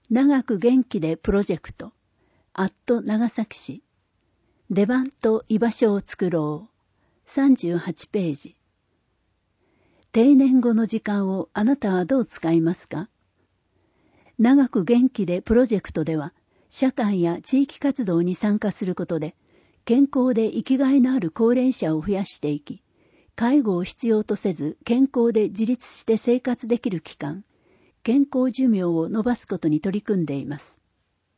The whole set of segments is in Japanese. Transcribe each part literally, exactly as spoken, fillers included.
長く元気でプロジェクト、アット長崎市、出番と居場所を作ろう、さんじゅうはちページ。定年後の時間をあなたはどう使いますか？長く元気でプロジェクトでは、社会や地域活動に参加することで、健康で生きがいのある高齢者を増やしていき、介護を必要とせず健康で自立して生活できる期間、健康寿命を伸ばすことに取り組んでいます。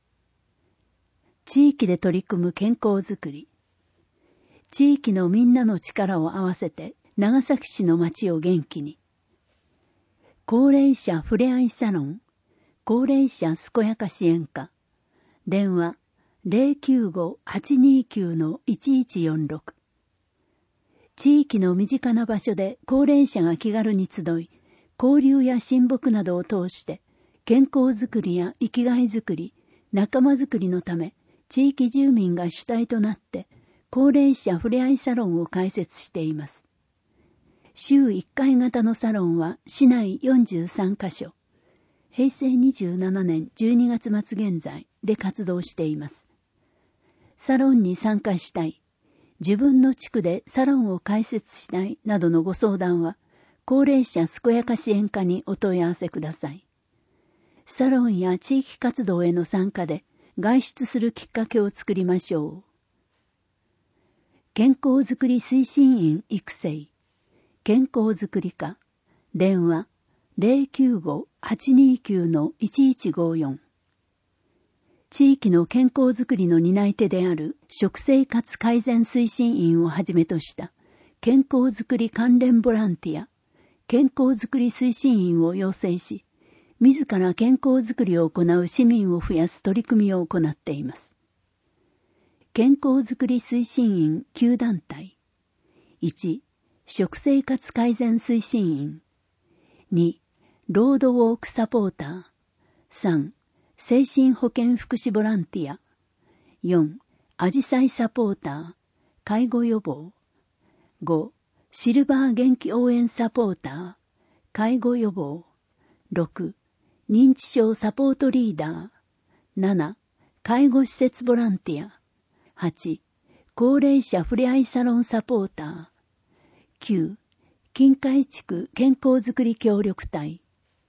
地域で取り組む健康づくり。地域のみんなの力を合わせて長崎市の町を元気に。高齢者ふれあいサロン、高齢者健やか支援課。電話 ゼロきゅうご はちにきゅう のいちいちよんろく。地域の身近な場所で高齢者が気軽に集い、交流や親睦などを通して健康づくりや生きがいづくり、仲間づくりのため地域住民が主体となって高齢者ふれあいサロンを開設しています。週いっかい型のサロンは市内よんじゅうさんカ所、へいせいにじゅうななねんじゅうにがつ末現在で活動しています。サロンに参加したい、自分の地区でサロンを開設したいなどのご相談は、高齢者健やか支援課にお問い合わせください。サロンや地域活動への参加で外出するきっかけを作りましょう。健康づくり推進員育成、健康づくり課、電話 ゼロきゅうご はちにきゅう のいちいちごよん。地域の健康づくりの担い手である食生活改善推進員をはじめとした健康づくり関連ボランティア、健康づくり推進員を養成し、自ら健康づくりを行う市民を増やす取り組みを行っています。健康づくり推進員きゅう団体。いち、食生活改善推進員。に、ロードウォークサポーター。さん、精神保健福祉ボランティア。よん、アジサイサポーター、介護予防。ご、シルバー元気応援サポーター、介護予防。ろく、認知症サポートリーダー。なな、介護施設ボランティア。はち、高齢者ふれあいサロンサポーター。きゅう、近海地区健康づくり協力隊。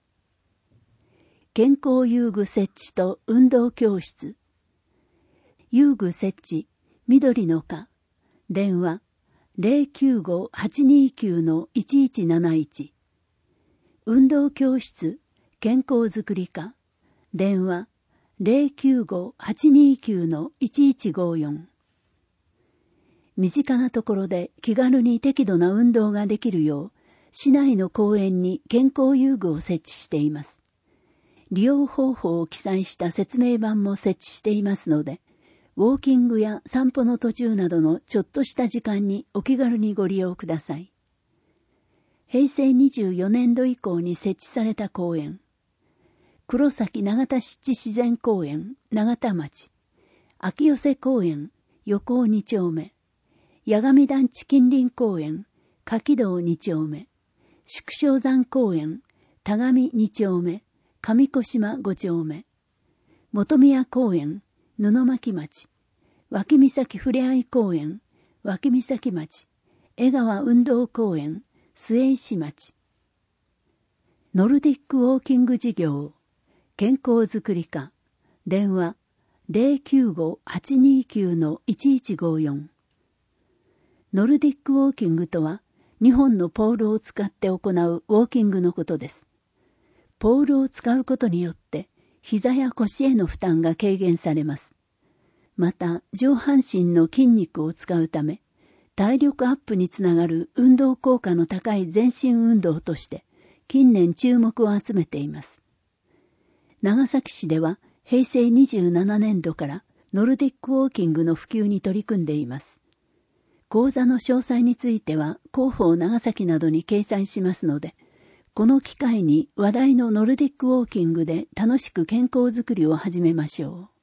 健康遊具設置と運動教室。遊具設置、緑の課。電話 ゼロきゅうご はちにきゅう のいちいちなないち。運動教室、健康づくり課。電話 ゼロきゅうご はちにきゅう のいちいちごよん。身近なところで気軽に適度な運動ができるよう、市内の公園に健康遊具を設置しています。利用方法を記載した説明板も設置していますので、ウォーキングや散歩の途中などのちょっとした時間にお気軽にご利用ください。へいせいにじゅうよねんど以降に設置された公園。黒崎長田湿地自然公園、長田町。秋寄瀬公園、横尾に丁目。八神団地近隣公園、柿道に丁目。宿正山公園、田上に丁目。上小島ご丁目。本宮公園、布巻町。脇岬ふれあい公園、脇岬町。江川運動公園、末石町。ノルディックウォーキング事業、健康づくり課。電話 ゼロきゅうご はちにきゅう のいちいちごよん。ノルディックウォーキングとは、にほんのポールを使って行うウォーキングのことです。ポールを使うことによって、膝や腰への負担が軽減されます。また、上半身の筋肉を使うため、体力アップにつながる運動効果の高い全身運動として、近年注目を集めています。長崎市では、へいせいにじゅうななねんどからノルディックウォーキングの普及に取り組んでいます。講座の詳細については、広報長崎などに掲載しますので、この機会に話題のノルディックウォーキングで楽しく健康づくりを始めましょう。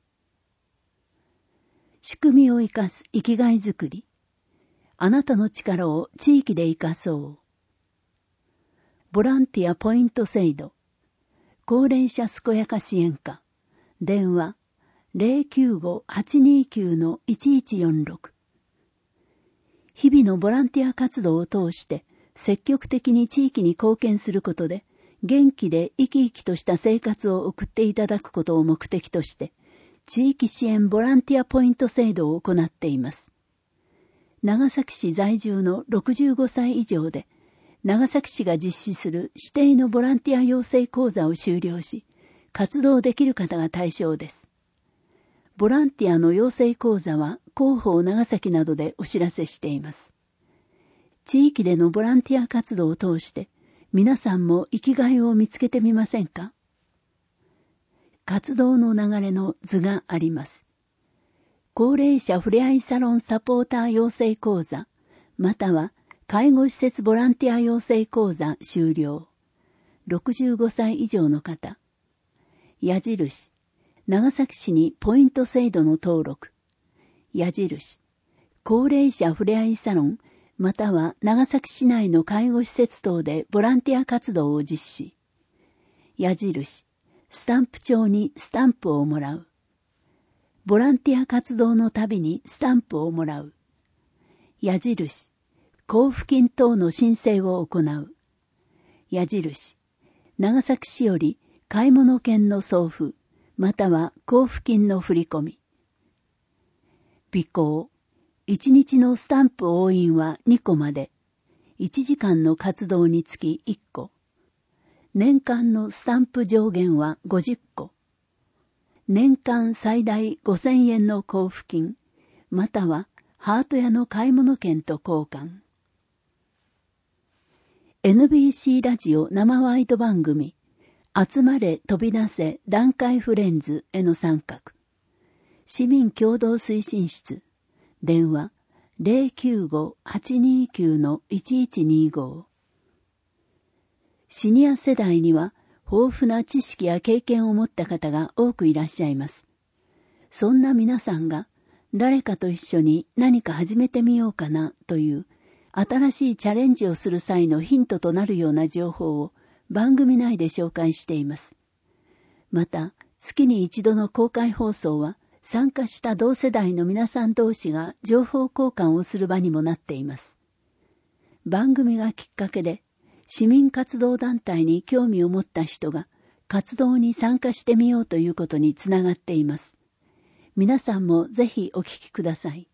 仕組みを生かす生きがいづくり。あなたの力を地域で生かそう。ボランティアポイント制度。 高齢者健やか支援課、電話 ゼロきゅうご はちにきゅう のいちいちよんろく。日々のボランティア活動を通して積極的に地域に貢献することで、元気で生き生きとした生活を送っていただくことを目的として、地域支援ボランティアポイント制度を行っています。長崎市在住のろくじゅうごさい以上で、長崎市が実施する指定のボランティア養成講座を修了し、活動できる方が対象です。ボランティアの養成講座は広報長崎などでお知らせしています。地域でのボランティア活動を通して、皆さんも生きがいを見つけてみませんか？活動の流れの図があります。高齢者ふれあいサロンサポーター養成講座、または介護施設ボランティア養成講座終了。ろくじゅうごさい以上の方。矢印。長崎市にポイント制度の登録。矢印。高齢者ふれあいサロン、または長崎市内の介護施設等でボランティア活動を実施。矢印。スタンプ帳にスタンプをもらう。ボランティア活動のたびにスタンプをもらう。矢印。交付金等の申請を行う。矢印。長崎市より買い物券の送付、または交付金の振り込み。備考。いちにちのスタンプ押印はにこまで。いちじかんの活動につきいっこ。年間のスタンプ上限はごじゅっこ。年間最大ごせんえんの交付金、またはハート屋の買い物券と交換。エヌビーシー ラジオ生ワイド番組、集まれ飛び出せ団塊フレンズへの参画。市民共同推進室、電話 ゼロきゅうご はちにきゅう のいちいちにご。シニア世代には豊富な知識や経験を持った方が多くいらっしゃいます。そんな皆さんが誰かと一緒に何か始めてみようかなという新しいチャレンジをする際のヒントとなるような情報を番組内で紹介しています。また、月に一度の公開放送は参加した同世代の皆さん同士が情報交換をする場にもなっています。番組がきっかけで市民活動団体に興味を持った人が活動に参加してみようということにつながっています。皆さんもぜひお聞きください。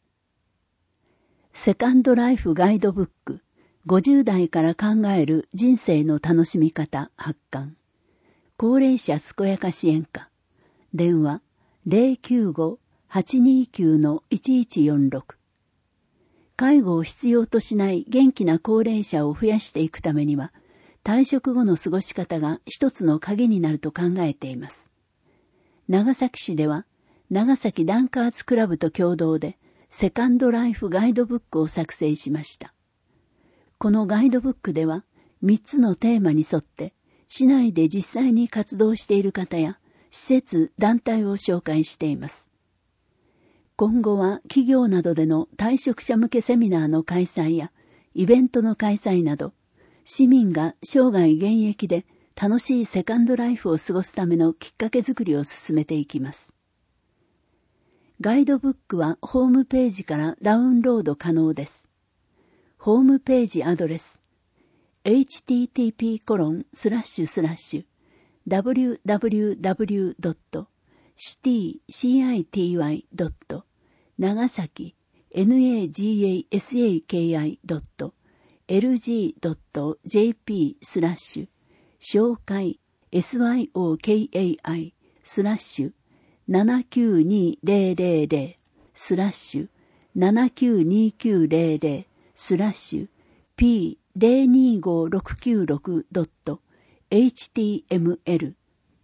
セカンドライフガイドブック、ごじゅう代から考える人生の楽しみ方発刊。高齢者健やか支援課。電話 ゼロきゅうご はちにきゅう のいちいちよんろく。介護を必要としない元気な高齢者を増やしていくためには、退職後の過ごし方が一つの鍵になると考えています。長崎市では、長崎ダンカーズクラブと共同で、セカンドライフガイドブックを作成しました。このガイドブックでは、みっつのテーマに沿って、市内で実際に活動している方や、施設、団体を紹介しています。今後は企業などでの退職者向けセミナーの開催やイベントの開催など、市民が生涯現役で楽しいセカンドライフを過ごすためのきっかけづくりを進めていきます。ガイドブックはホームページからダウンロード可能です。ホームページアドレス エイチティーティーピーコロンスラッシュスラッシュダブリューダブリューダブリュードットシティ シーアイティーワイ ドット 長崎 ナガサキ ドット エルジー ドット ジェーピー スラッシュ紹介 ショーカイ スラッシュななきゅうにゼロゼロゼロスラッシュななきゅうにきゅうゼロゼロスラッシュ ピーゼロにごろくきゅうろく ドット エイチティーエムエル。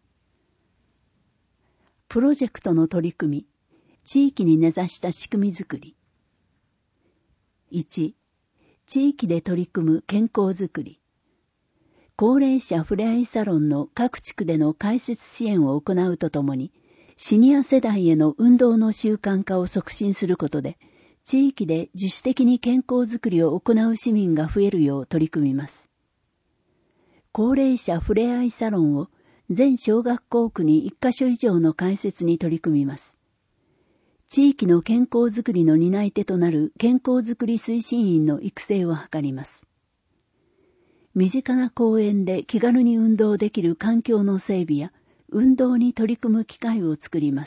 プロジェクトの取り組み、地域に根ざした仕組みづくり。いち、地域で取り組む健康づくり。高齢者ふれあいサロンの各地区での開設支援を行うとともに、シニア世代への運動の習慣化を促進することで、地域で自主的に健康づくりを行う市民が増えるよう取り組みます。高齢者ふれあいサロンを全小学校区にいっカ所以上の開設に取り組みます。地域の健康づくりの担い手となる健康づくり推進員の育成を図ります。身近な公園で気軽に運動できる環境の整備や運動に取り組む機会を作ります。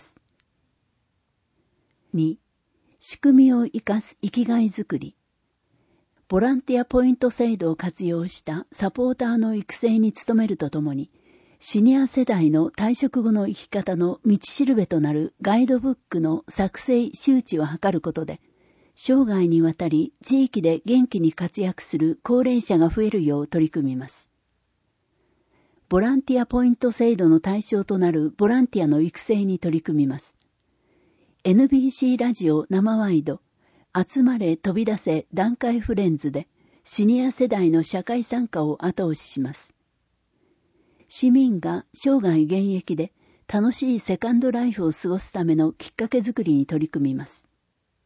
に、仕組みを生かす生きがいづくり。ボランティアポイント制度を活用したサポーターの育成に努めるとともに、シニア世代の退職後の生き方の道しるべとなるガイドブックの作成周知を図ることで、生涯にわたり地域で元気に活躍する高齢者が増えるよう取り組みます。ボランティアポイント制度の対象となるボランティアの育成に取り組みます。エヌビーシー ラジオ生ワイド、集まれ飛び出せ団塊フレンズでシニア世代の社会参加を後押しします。市民が生涯現役で楽しいセカンドライフを過ごすためのきっかけづくりに取り組みます。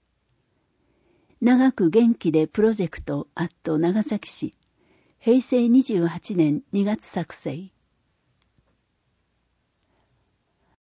長く元気でプロジェクトアット長崎市、へいせいにじゅうはちねんにがつ作成。